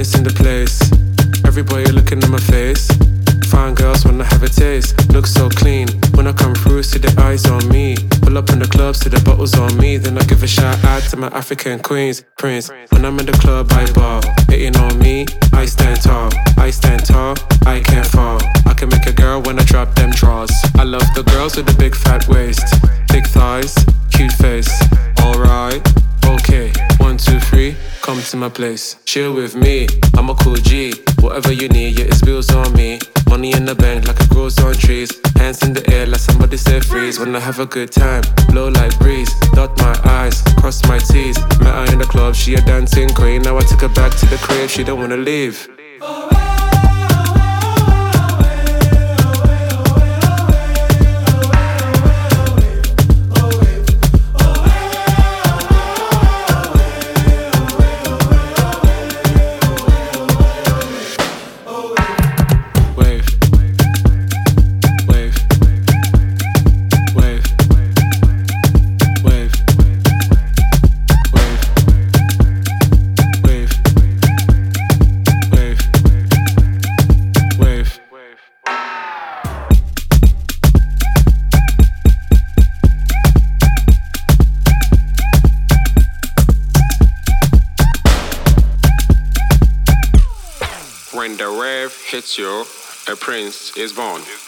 baddest in the place. Everybody looking at my face. Fine girls wanna have a taste. Look so clean when I come through, see the eyes on me. Pull up in the club, see the bottles on me. Then I give a shout out to my African queens, prince. When I'm in the club, I ball. Hating on me, I stand tall. I stand tall, I can't fall. I can make a girl when I drop them draws. I love the girls with the big fat waist, big thighs, cute face. Alright, okay, 1, 2, 3, come to my place. Chill with me, I'm a cool G. Whatever you need, yeah, it's bills on me. Money in the bank like it grows on trees. Hands in the air like somebody said freeze. When I have a good time, blow like breeze. Dot my eyes, cross my T's. Met her in the club, she a dancing queen. Now I took her back to the crib, she don't wanna leave. When the wave hits you, a prince is born.